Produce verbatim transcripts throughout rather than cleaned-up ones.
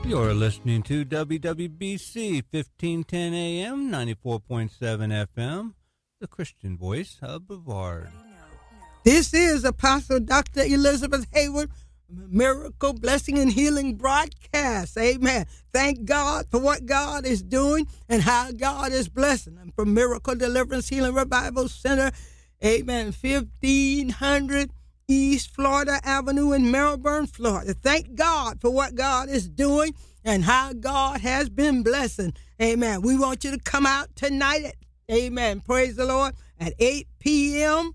You're listening to W W B C fifteen ten A M, ninety-four point seven F M, the Christian voice of Brevard. This is Apostle Doctor Elizabeth Hayward, Miracle, Blessing, and Healing broadcast. Amen. Thank God for what God is doing and how God is blessing. And from Miracle, Deliverance, Healing, Revival Center, amen, fifteen hundred East Florida Avenue in Melbourne, Florida. Thank God for what God is doing and how God has been blessing. Amen. We want you to come out tonight at, amen, praise the Lord, at eight p.m.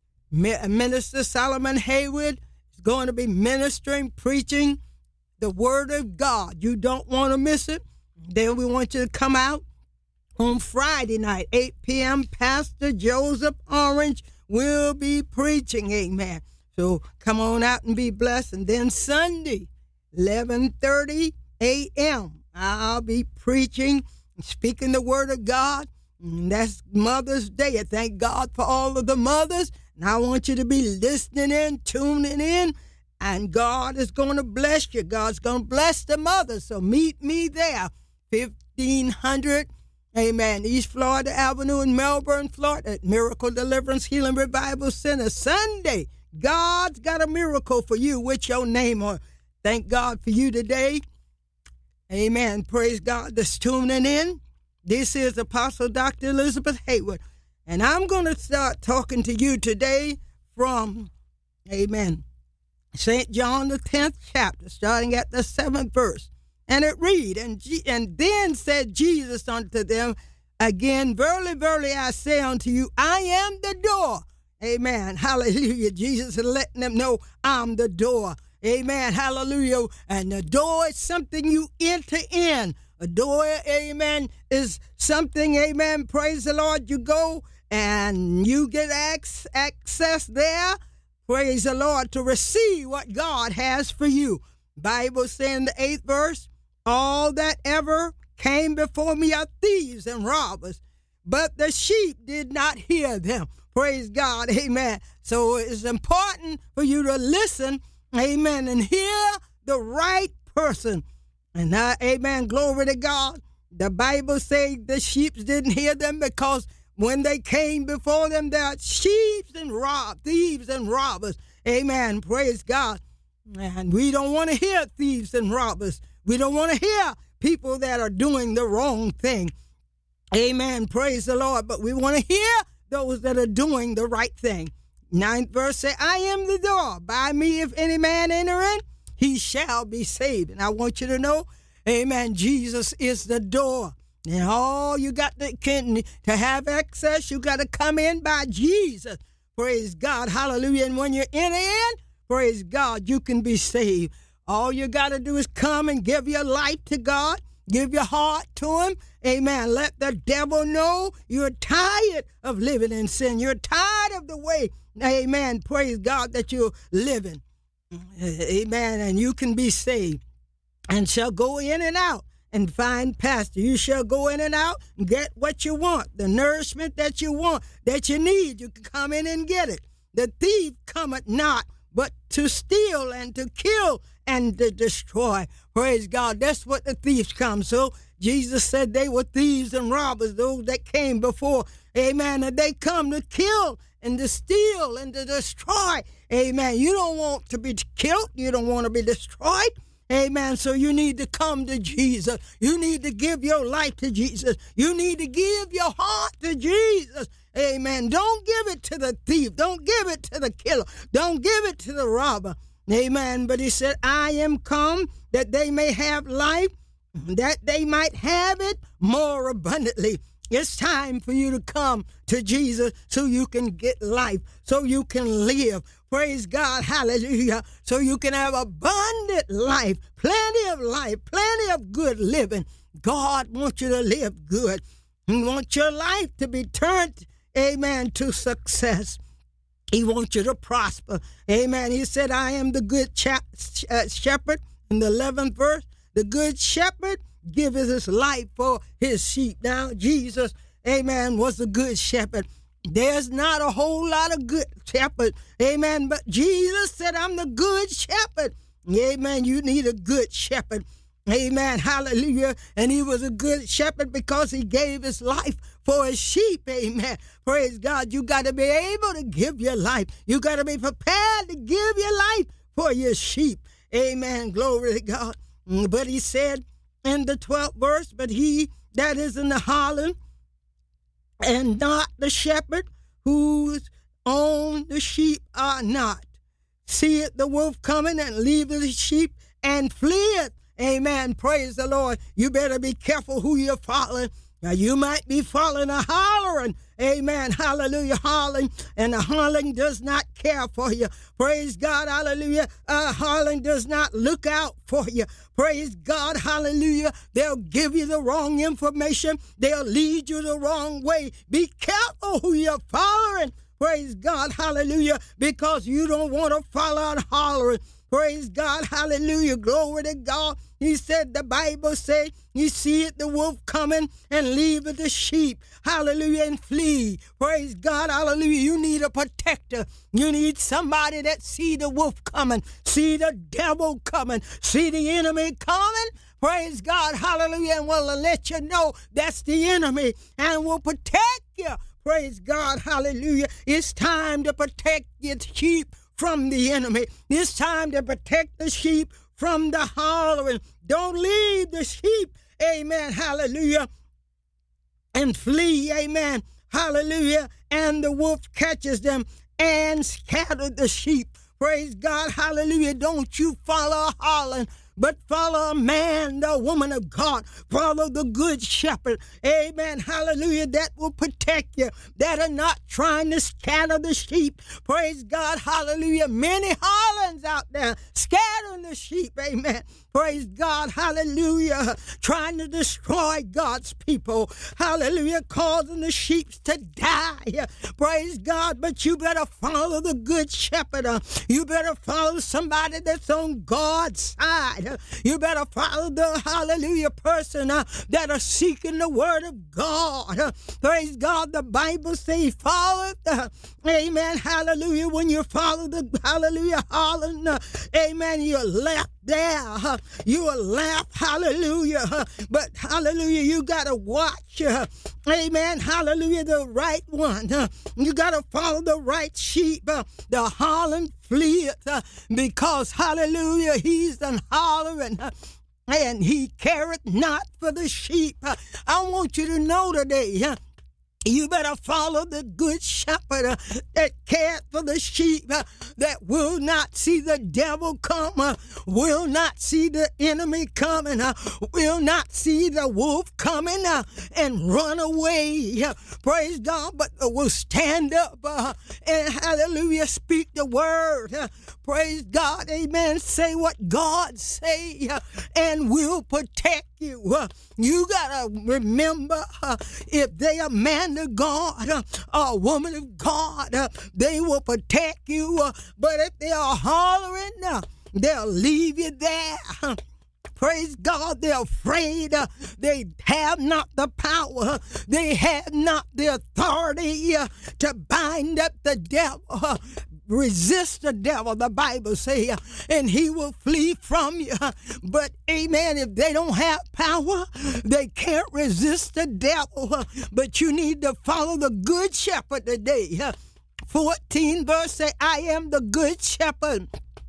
Minister Solomon Hayward is going to be ministering, preaching the word of God. You don't want to miss it. Then we want you to come out on Friday night, eight p.m. Pastor Joseph Orange will be preaching. Amen. So come on out and be blessed. And then Sunday, eleven thirty a.m., I'll be preaching and speaking the word of God. And that's Mother's Day. I thank God for all of the mothers. And I want you to be listening in, tuning in. And God is going to bless you. God's going to bless the mothers. So meet me there, fifteen hundred, amen, East Florida Avenue in Melbourne, Florida, at Miracle, Deliverance, Healing, Revival Center. Sunday, God's got a miracle for you with your name on. Thank God for you today. Amen. Praise God that's tuning in. This is Apostle Doctor Elizabeth Hayward. And I'm going to start talking to you today from, amen, Saint John, the tenth chapter, starting at the seventh verse. And it read, and, G- and then said Jesus unto them again, verily, verily, I say unto you, I am the door. Amen. Hallelujah. Jesus is letting them know I'm the door. Amen. Hallelujah. And the door is something you enter in. A door, amen, is something, amen, praise the Lord, you go and you get access there, praise the Lord, to receive what God has for you. Bible saying in the eighth verse, all that ever came before me are thieves and robbers, but the sheep did not hear them. Praise God, amen. So it's important for you to listen, amen, and hear the right person. And now, amen, glory to God. The Bible says the sheep didn't hear them because when they came before them, they are sheep and rob, thieves and robbers. Amen, praise God. And we don't want to hear thieves and robbers. We don't want to hear people that are doing the wrong thing. Amen, praise the Lord. But we want to hear those that are doing the right thing. Ninth verse say, I am the door. By me, if any man enter in, he shall be saved. And I want you to know, amen, Jesus is the door. And all you got to, can, to have access, you got to come in by Jesus. Praise God. Hallelujah. And when you're in in, praise God, you can be saved. All you got to do is come and give your life to God. Give your heart to him. Amen. Let the devil know you're tired of living in sin. You're tired of the way, amen, praise God, that you're living. Amen. And you can be saved and shall go in and out and find pastor. You shall go in and out and get what you want, the nourishment that you want, that you need. You can come in and get it. The thief cometh not but to steal and to kill and to destroy. Praise God. That's what the thieves come. So Jesus said they were thieves and robbers, those that came before. Amen. And they come to kill and to steal and to destroy. Amen. You don't want to be killed. You don't want to be destroyed. Amen. So you need to come to Jesus. You need to give your life to Jesus. You need to give your heart to Jesus. Amen. Don't give it to the thief. Don't give it to the killer. Don't give it to the robber. Amen. But he said, I am come that they may have life, that they might have it more abundantly. It's time for you to come to Jesus so you can get life, so you can live. Praise God. Hallelujah. So you can have abundant life, plenty of life, plenty of good living. God wants you to live good. He wants your life to be turned, amen, to success. He wants you to prosper. Amen. He said, I am the good chap- uh, shepherd. In the eleventh verse, the good shepherd giveth his life for his sheep. Now, Jesus, amen, was the good shepherd. There's not a whole lot of good shepherds. Amen. But Jesus said, I'm the good shepherd. Amen. You need a good shepherd. Amen. Hallelujah. And he was a good shepherd because he gave his life for his sheep. Amen. Praise God. You got to be able to give your life. You got to be prepared to give your life for your sheep. Amen. Glory to God. But he said in the twelfth verse, but he that is in the holland and not the shepherd, whose own the sheep are not, seeth the wolf coming and leaveth the sheep and fleeth. Amen. Praise the Lord. You better be careful who you're following. Now, you might be following a hollering. Amen. Hallelujah. Hollering. And the hollering does not care for you. Praise God. Hallelujah. Uh, hollering does not look out for you. Praise God. Hallelujah. They'll give you the wrong information. They'll lead you the wrong way. Be careful who you're following. Praise God. Hallelujah. Because you don't want to follow a hollering. Praise God. Hallelujah. Glory to God. He said, the Bible said, you see it, the wolf coming and leaveth the sheep. Hallelujah. And flee. Praise God. Hallelujah. You need a protector. You need somebody that see the wolf coming, see the devil coming, see the enemy coming. Praise God. Hallelujah. And will let you know that's the enemy and will protect you. Praise God. Hallelujah. It's time to protect your sheep from the enemy. It's time to protect the sheep from the hollering. Don't leave the sheep, amen, hallelujah, and flee, amen, hallelujah, and the wolf catches them and scatters the sheep. Praise God, hallelujah. Don't you follow a hollering, but follow a man, the woman of God. Follow the good shepherd. Amen. Hallelujah. That will protect you. That are not trying to scatter the sheep. Praise God. Hallelujah. Many hollings out there scattering the sheep. Amen. Praise God. Hallelujah. Trying to destroy God's people. Hallelujah. Causing the sheep to die. Praise God. But you better follow the good shepherd. You better follow somebody that's on God's side. You better follow the hallelujah person uh, that are seeking the word of God. Uh, praise God. The Bible says follow it. Uh, amen. Hallelujah. When you follow the hallelujah, hollering, uh, amen, you're left there. Uh, you are left. Hallelujah. Uh, but hallelujah, you got to watch. Uh, amen. Hallelujah. The right one. Uh, you got to follow the right sheep. Uh, the hollering fleeth uh, because hallelujah, he's an hollering uh, and he careth not for the sheep. Uh, I want you to know today, uh, you better follow the good shepherd uh, that cared for the sheep, uh, that will not see the devil come, uh, will not see the enemy coming, uh, will not see the wolf coming uh, and run away. Uh, praise God, but uh, will stand up uh, and hallelujah, speak the word. Uh, praise God, amen. Say what God say uh, and will protect you. Uh, you got to remember uh, if they are man of God, uh, a woman of God, uh, they will protect you. Uh, but if they are hollering, uh, they'll leave you there. Uh, Praise God, they're afraid. Uh, they have not the power. They have not the authority uh, to bind up the devil. Uh, resist the devil, the Bible says, and he will flee from you. But, amen, if they don't have power, they can't resist the devil. But you need to follow the good shepherd today. fourteen verse say, I am the good shepherd,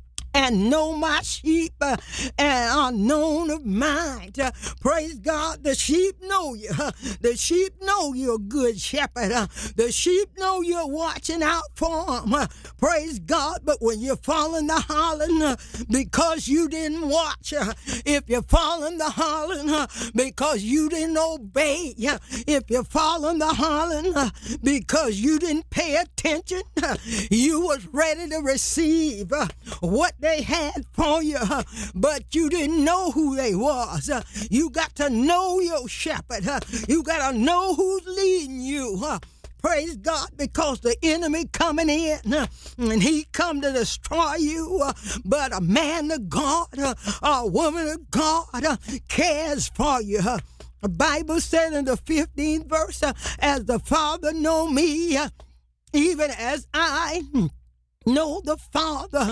and know my sheep, uh, and are known of mine. Uh, praise God. The sheep know you. Uh, the sheep know you're a good shepherd. Uh, the sheep know you're watching out for them. Uh, praise God. But when you're following the hollering uh, because you didn't watch, uh, if you're following the hollering uh, because you didn't obey, uh, if you're following the hollering uh, because you didn't pay attention, uh, you was ready to receive uh, what they had for you, uh, but you didn't know who they was. Uh, you got to know your shepherd. Uh, you got to know who's leading you. Uh, Praise God, because the enemy coming in uh, and he come to destroy you. Uh, but a man of God, uh, a woman of God uh, cares for you. Uh, the Bible said in the fifteenth verse, uh, as the Father know me, uh, even as I know the Father.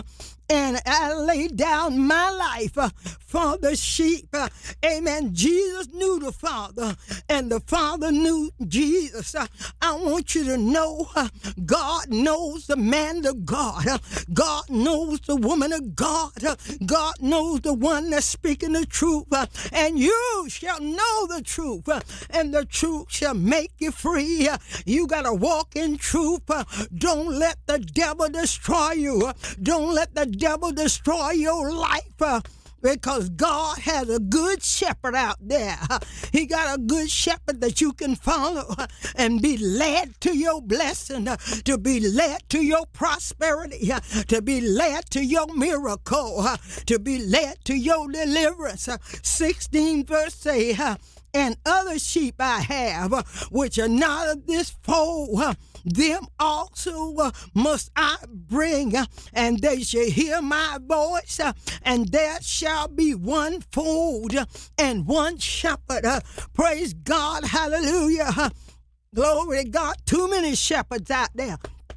and I lay down my life uh, for the sheep. Uh, amen. Jesus knew the Father, and the Father knew Jesus. Uh, I want you to know uh, God knows the man of God. Uh, God knows the woman of God. Uh, God knows the one that's speaking the truth. Uh, and you shall know the truth, uh, and the truth shall make you free. Uh, you got to walk in truth. Uh, don't let the devil destroy you. Uh, don't let the devil destroy your life. Uh, Because God has a good shepherd out there. He got a good shepherd that you can follow and be led to your blessing, to be led to your prosperity, to be led to your miracle, to be led to your deliverance. sixteen verse say, and other sheep I have, which are not of this fold, them also uh, must I bring, uh, and they shall hear my voice, uh, and there shall be one fold uh, and one shepherd. Uh, praise God, hallelujah. Uh, glory to God. Too many shepherds out there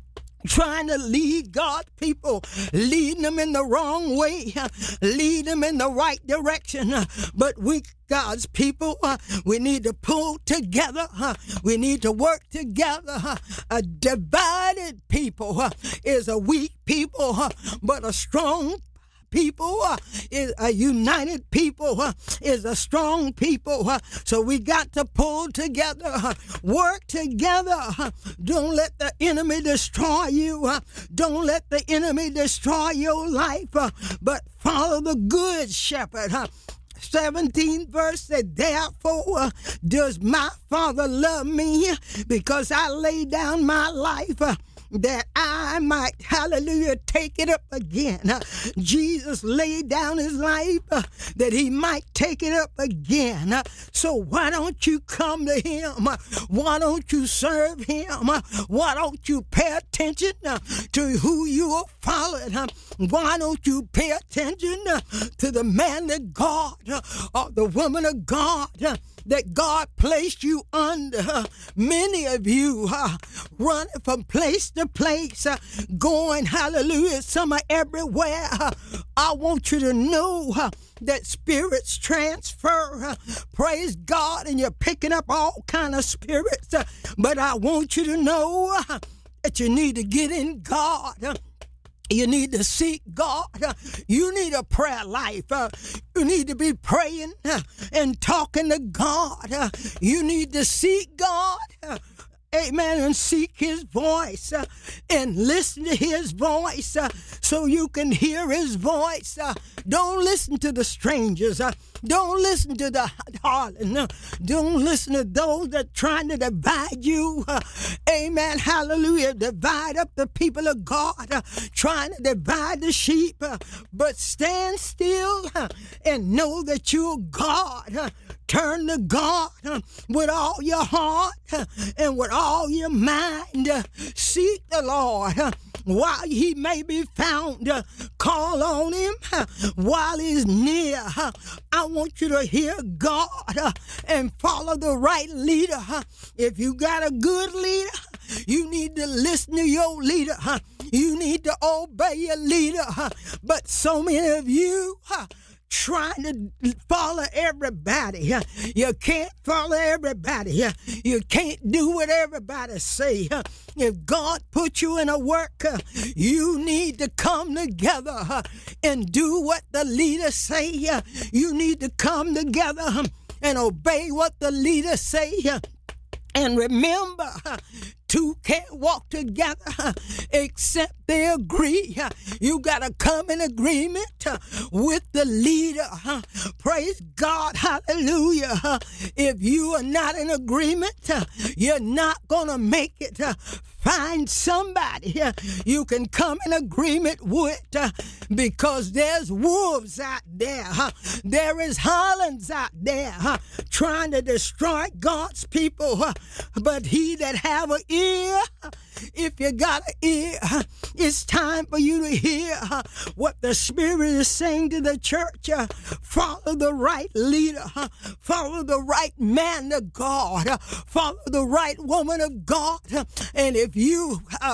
trying to lead God's people, leading them in the wrong way, uh, lead them in the right direction. Uh, but we, God's people, uh, we need to pull together. Uh, we need to work together. Uh, a divided people uh, is a weak people, uh, but a strong people uh, is a united people, uh, is a strong people. Uh, so we got to pull together, uh, work together. Uh, don't let the enemy destroy you. Uh, don't let the enemy destroy your life, uh, but follow the good shepherd. Uh, seventeenth verse said, therefore uh, does my Father love me, because I lay down my life uh, that I might, hallelujah, take it up again. Uh, Jesus laid down his life uh, that he might take it up again. Uh, so why don't you come to him? Uh, why don't you serve him? Uh, why don't you pay attention uh, to who you are following? Uh, why don't you pay attention uh, to the man of God uh, or the woman of God uh, that God placed you under? Uh, many of you uh, running from place to place, uh, going, hallelujah, some are everywhere. Uh, I want you to know uh, that spirits transfer, uh, praise God, and you're picking up all kind of spirits. Uh, but I want you to know uh, that you need to get in God. Uh, You need to seek God. You need a prayer life. You need to be praying and talking to God. You need to seek God. Amen. And seek his voice uh, and listen to his voice uh, so you can hear his voice. Uh, don't listen to the strangers. Uh, don't listen to the darling. Uh, don't listen to those that are trying to divide you. Uh, amen. Hallelujah. Divide up the people of God, uh, trying to divide the sheep. Uh, but stand still uh, and know that you're God. Uh, Turn to God uh, with all your heart uh, and with all your mind. Uh, seek the Lord uh, while he may be found. Uh, call on him uh, while he's near. Uh, I want you to hear God uh, and follow the right leader. Uh, if you got a good leader, you need to listen to your leader. Uh, you need to obey your leader. Uh, but so many of you uh, trying to follow everybody. You can't follow everybody. You can't do what everybody say. If God put you in a work, you need to come together and do what the leader say. You need to come together and obey what the leader say. And remember, two can't walk together except they agree. You got to come in agreement with the leader. Praise God. Hallelujah. If you are not in agreement, you're not going to make it. Find somebody you can come in agreement with, because there's wolves out there. There is Hollands out there trying to destroy God's people. But he that have an ear, if you got an ear, it's time for you to hear what the Spirit is saying to the church. Follow the right leader. Follow the right man of God. Follow the right woman of God. And if you uh,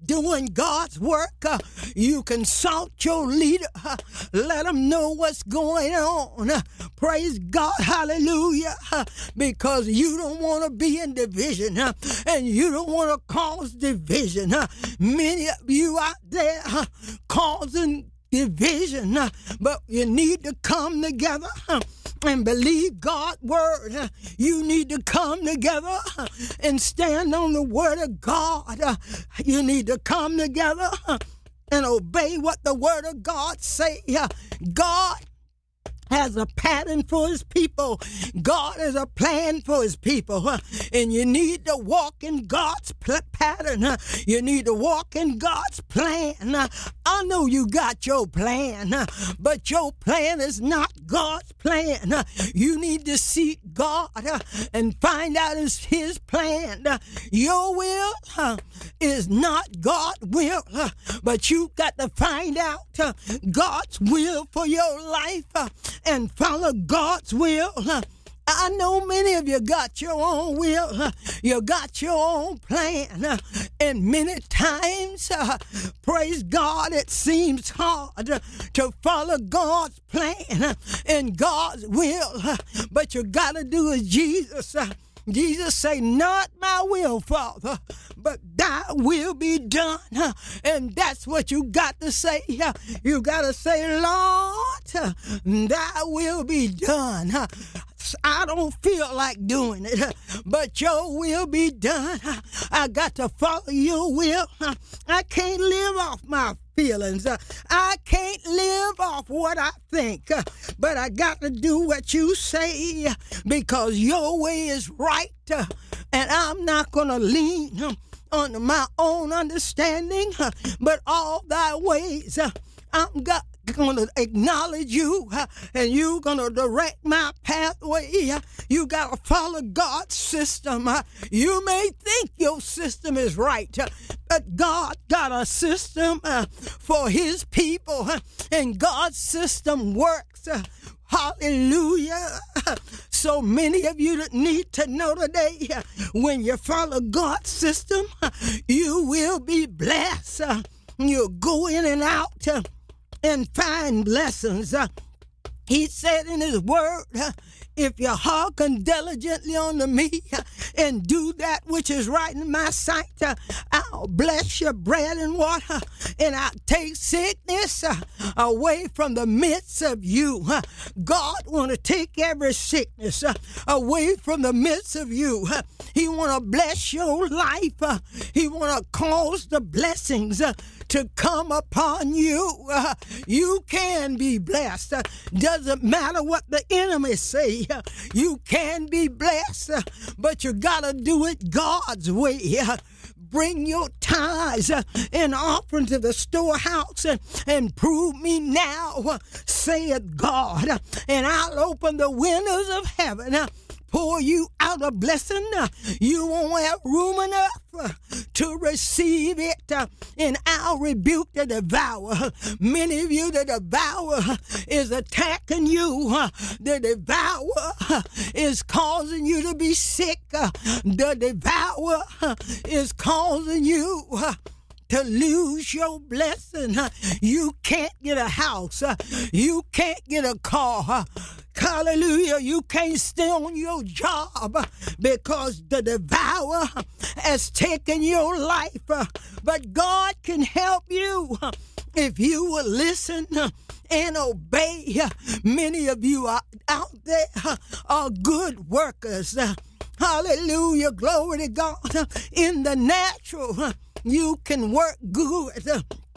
doing God's work, uh, you consult your leader. Uh, let them know what's going on. Uh, praise God. Hallelujah. Uh, because you don't want to be in division, uh, and you don't want to cause division. Uh, many of you out there uh, causing division, uh, but you need to come together uh, and believe God's word. Uh, you need to come together uh, and stand on the word of God. Uh, you need to come together uh, and obey what the word of God say. Uh, God has a pattern for his people. God has a plan for his people. Huh? And you need to walk in God's pl- pattern. Huh? You need to walk in God's plan. Huh? I know you got your plan, huh? But your plan is not God's plan. Huh? You need to seek God huh? and find out is his plan. Huh? Your will huh? is not God's will, huh? But you got to find out huh? God's will for your life. Huh? And follow God's will. I know many of you got your own will. You got your own plan. And many times, uh, praise God, it seems hard to follow God's plan and God's will. But you got to do as Jesus. Jesus say, not my will, Father, but thy will be done. And that's what you got to say. You got to say, Lord, thy will be done. I don't feel like doing it, but your will be done. I got to follow your will. I can't live off my feelings. I can't live off what I think, but I got to do what you say because your way is right, and I'm not going to lean on my own understanding, but all thy ways. I'm got going to acknowledge you, uh, and you're going to direct my pathway. Uh, you got to follow God's system. Uh, you may think your system is right, uh, but God got a system uh, for his people, uh, and God's system works. Uh, Hallelujah. So many of you that need to know today, uh, when you follow God's system, uh, you will be blessed. Uh, you'll go in and out uh, and find blessings. Uh, he said in his word, uh, if you hearken diligently unto me uh, and do that which is right in my sight, uh, I'll bless your bread and water, and I'll take sickness uh, away from the midst of you. Uh, God want to take every sickness uh, away from the midst of you. Uh, he want to bless your life. Uh, he want to cause the blessings uh, to come upon you. Uh, you can be blessed. Uh, doesn't matter what the enemy say. Uh, you can be blessed, uh, but you gotta do it God's way. Uh, bring your tithes uh, and offering to the storehouse and, and prove me now, uh, saith God, uh, and I'll open the windows of heaven. Uh, pour you out a blessing. Uh, you won't have room enough uh, to receive it, uh, and I'll rebuke the devourer. Many of you, the devourer is attacking you. Uh, the devourer uh, is causing you to be sick. Uh, the devourer uh, is causing you uh, to lose your blessing. Uh, you can't get a house. Uh, you can't get a car. Uh, Hallelujah. You can't stay on your job because the devourer has taken your life. But God can help you if you will listen and obey. Many of you are out there are good workers. Hallelujah. Glory to God. In the natural, you can work good,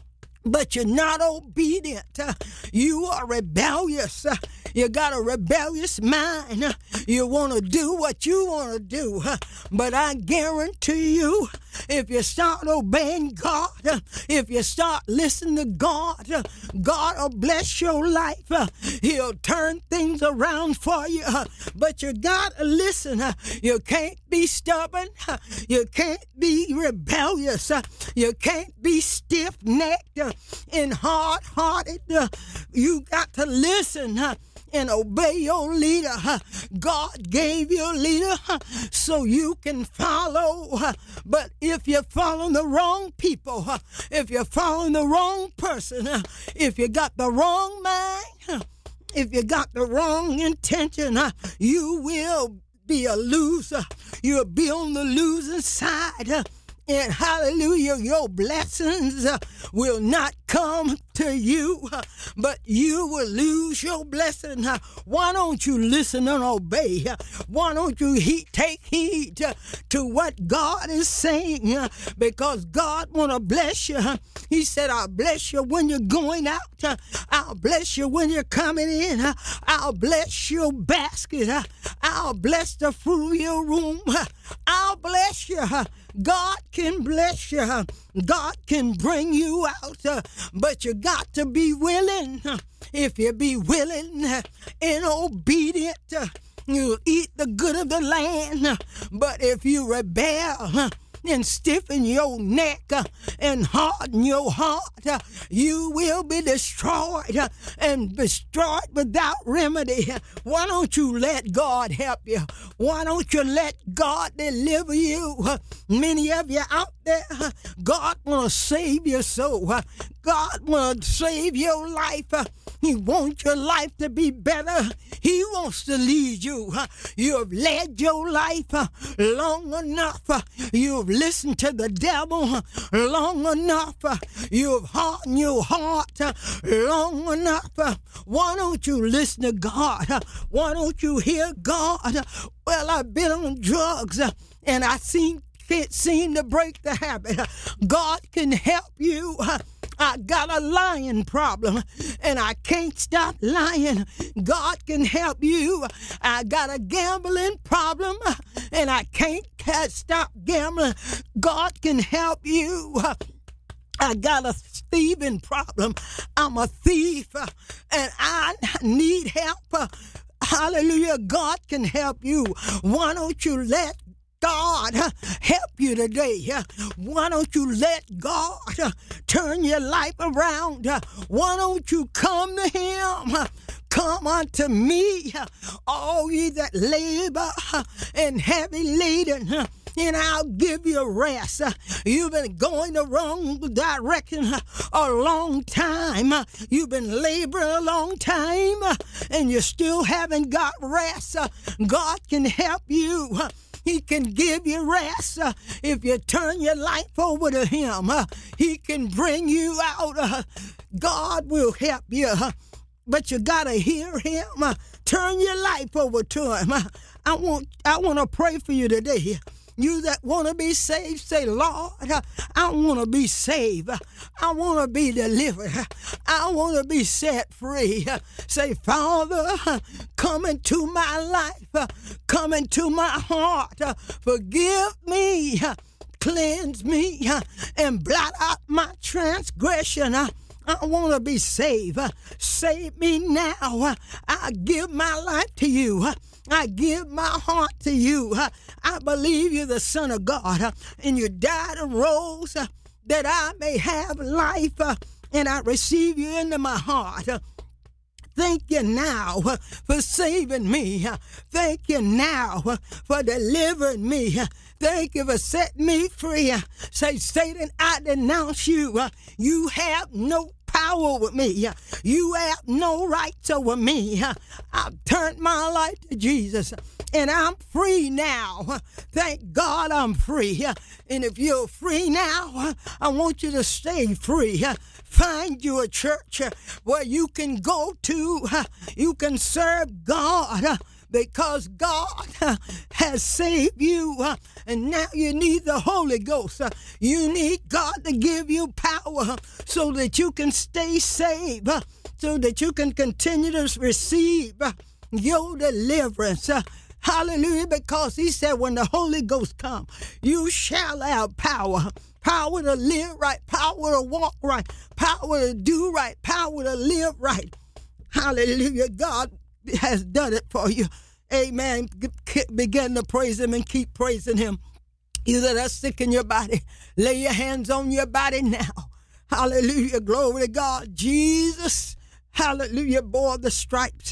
but you're not obedient. You are rebellious. You got a rebellious mind. You want to do what you want to do. But I guarantee you, if you start obeying God, if you start listening to God, God will bless your life. He'll turn things around for you. But you got to listen. You can't be stubborn. You can't be rebellious. You can't be stiff-necked and hard-hearted. You got to listen and obey your leader. God gave you a leader so you can follow. But if you're following the wrong people, if you're following the wrong person, if you got the wrong mind, if you got the wrong intention, you will be a loser. You'll be on the losing side. And hallelujah, your blessings uh, will not come to you, uh, but you will lose your blessing. Uh, why don't you listen and obey? Uh, why don't you he- take heed uh, to what God is saying? Uh, because God want to bless you. Uh, he said, I'll bless you when you're going out. Uh, I'll bless you when you're coming in. Uh, I'll bless your basket. Uh, I'll bless the fruit of your room. Uh, I'll bless you. Uh, God can bless you. God can bring you out, uh, but you got to be willing. If you be willing and obedient, uh, you'll eat the good of the land. But if you rebel and stiffen your neck uh, and harden your heart, uh, you will be destroyed uh, and destroyed without remedy. Why don't you let God help you? Why don't you let God deliver you? Uh, many of you out there, uh, God want to save your soul. Uh, God want to save your life. Uh, he wants your life to be better. He wants to lead you. Uh, you have led your life uh, long enough. Uh, you've listened to the devil uh, long enough. Uh, you've hardened your heart uh, long enough. Uh, why don't you listen to God? Uh, why don't you hear God? Uh, well, I've been on drugs uh, and I seem, can't seem to break the habit. Uh, God can help you. Uh, I got a lying problem and I can't stop lying. God can help you. I got a gambling problem and I can't stop gambling. God can help you. I got a thieving problem. I'm a thief and I need help. Hallelujah. God can help you. Why don't you let God uh, help you today? Uh, why don't you let God uh, turn your life around? Uh, why don't you come to Him? Uh, come unto me, uh, all ye that labor uh, and heavy laden, uh, and I'll give you rest. Uh, you've been going the wrong direction uh, a long time. Uh, you've been laboring a long time, uh, and you still haven't got rest. Uh, God can help you. Uh, He can give you rest uh, if you turn your life over to Him. Uh, he can bring you out. Uh, God will help you, uh, but you gotta hear Him. Uh, turn your life over to Him. Uh, I want, I want to pray for you today. You that want to be saved, say, Lord, uh, I want to be saved. Uh, I want to be delivered. Uh, I want to be set free. Uh, say, Father, uh, come into my life. Uh, come into my heart. Uh, forgive me. Uh, cleanse me. Uh, and blot out my transgression. Uh, I want to be saved. Uh, save me now. Uh, I give my life to you. Uh, I give my heart to you. Uh, I believe you're the Son of God, uh, and you died and rose uh, that I may have life, uh, and I receive you into my heart. Uh, Thank you now uh, for saving me. Uh, thank you now uh, for delivering me. Uh, thank you for setting me free. Uh, say, Satan, I denounce you. Uh, you have no power over me. Uh, you have no rights over me. Uh, I've turned my life to Jesus, and I'm free now. Uh, thank God I'm free. Uh, and if you're free now, uh, I want you to stay free. Uh, Find you a church uh, where you can go to. Uh, you can serve God uh, because God uh, has saved you. Uh, and now you need the Holy Ghost. Uh, you need God to give you power uh, so that you can stay saved, uh, so that you can continue to receive uh, your deliverance. Uh, Hallelujah, because He said when the Holy Ghost come, you shall have power. Power to live right, power to walk right, power to do right, power to live right. Hallelujah. God has done it for you. Amen. Begin to praise Him and keep praising Him. You that are sick in your body, lay your hands on your body now. Hallelujah. Glory to God. Jesus, hallelujah, bore the stripes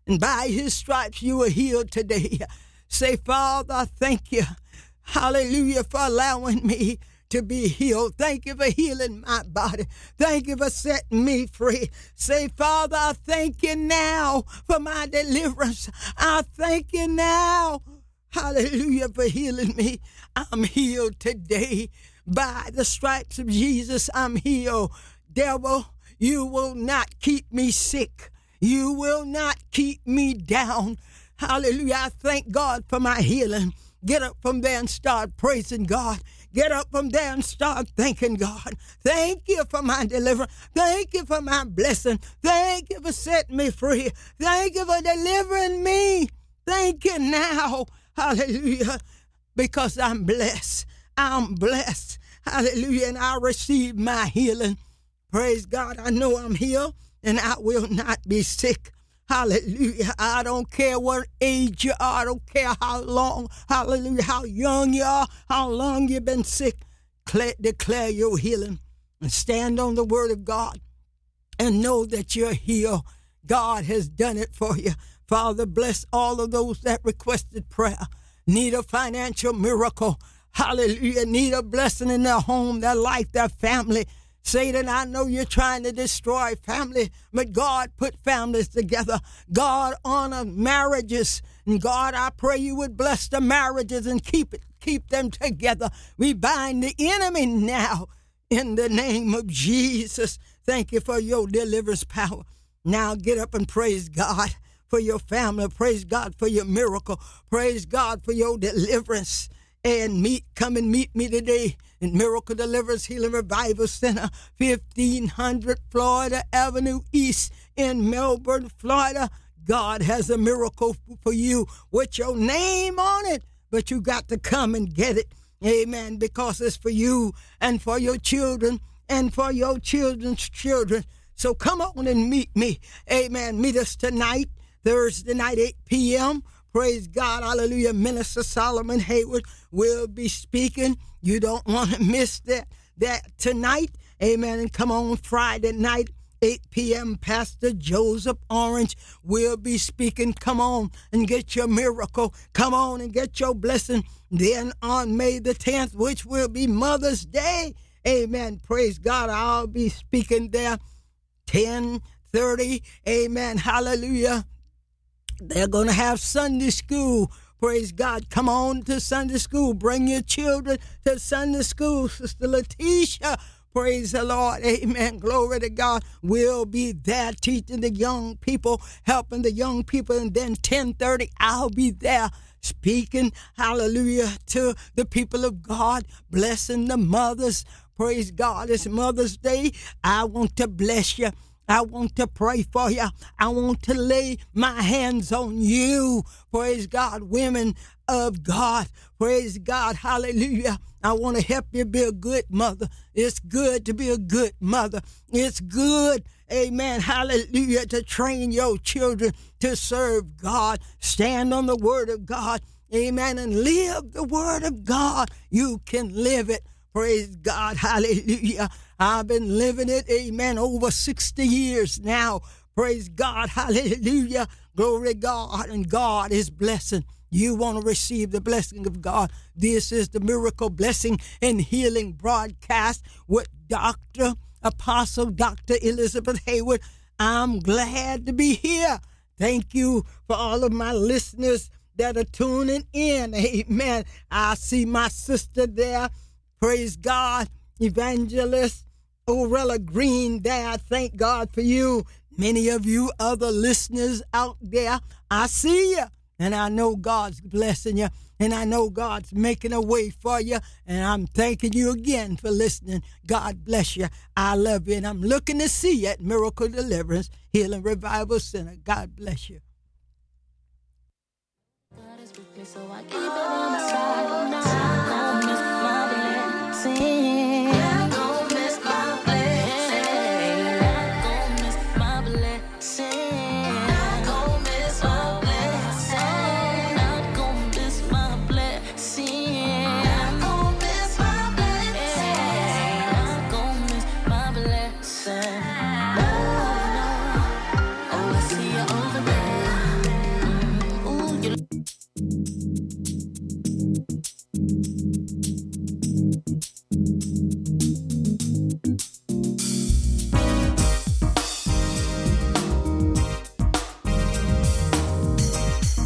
And by his stripes you are healed today. Say, Father, I thank you. Hallelujah, for allowing me to be healed. Thank you for healing my body. Thank you for setting me free. Say, Father, I thank you now for my deliverance. I thank you now, hallelujah, for healing me. I'm healed today. By the stripes of Jesus, I'm healed. Devil, you will not keep me sick. You will not keep me down. Hallelujah. I thank God for my healing. Get up from there and start praising God. Get up from there and start thanking God. Thank you for my deliverance. Thank you for my blessing. Thank you for setting me free. Thank you for delivering me. Thank you now. Hallelujah. Because I'm blessed. I'm blessed. Hallelujah. And I receive my healing. Praise God. I know I'm healed and I will not be sick. Hallelujah. I don't care what age you are. I don't care how long, hallelujah, how young you are, how long you've been sick. Declare, declare your healing and stand on the word of God and know that you're healed. God has done it for you. Father, bless all of those that requested prayer. Need a financial miracle. Hallelujah. Need a blessing in their home, their life, their family. Satan, I know you're trying to destroy family, but God put families together. God honor marriages. And God, I pray you would bless the marriages and keep it, keep them together. We bind the enemy now in the name of Jesus. Thank you for your deliverance power. Now get up and praise God for your family. Praise God for your miracle. Praise God for your deliverance. And meet, come and meet me today in Miracle Deliverance Healing Revival Center, fifteen hundred Florida Avenue East in Melbourne, Florida. God has a miracle for you with your name on it, but you got to come and get it. Amen. Because it's for you and for your children and for your children's children. So come on and meet me. Amen. Meet us tonight, Thursday night, eight p.m. Praise God, hallelujah. Minister Solomon Hayward will be speaking. You don't want to miss that, that tonight. Amen. And come on Friday night, eight p.m. Pastor Joseph Orange will be speaking. Come on and get your miracle. Come on and get your blessing. Then on May the tenth, which will be Mother's Day. Amen. Praise God. I'll be speaking there ten thirty. Amen. Hallelujah. They're going to have Sunday school. Praise God. Come on to Sunday school. Bring your children to Sunday school. Sister Letitia, praise the Lord. Amen. Glory to God. We'll be there teaching the young people, helping the young people. And then ten thirty, I'll be there speaking, hallelujah, to the people of God, blessing the mothers. Praise God. It's Mother's Day. I want to bless you. I want to pray for you. I want to lay my hands on you. Praise God, women of God. Praise God, hallelujah. I want to help you be a good mother. It's good to be a good mother. It's good, amen, hallelujah, to train your children to serve God. Stand on the word of God, amen, and live the word of God. You can live it. Praise God, hallelujah. I've been living it, amen, over sixty years now. Praise God, hallelujah. Glory to God, and God is blessing. You want to receive the blessing of God. This is the Miracle Blessing and Healing broadcast with Doctor Apostle Doctor Elizabeth Hayward. I'm glad to be here. Thank you for all of my listeners that are tuning in. Amen. I see my sister there. Praise God. Evangelist Orella Green there. Thank God for you. Many of you other listeners out there, I see you. And I know God's blessing you. And I know God's making a way for you. And I'm thanking you again for listening. God bless you. I love you. And I'm looking to see you at Miracle Deliverance Healing Revival Center. God bless you. So I keep it on the side. Now I'm just marveling, seeing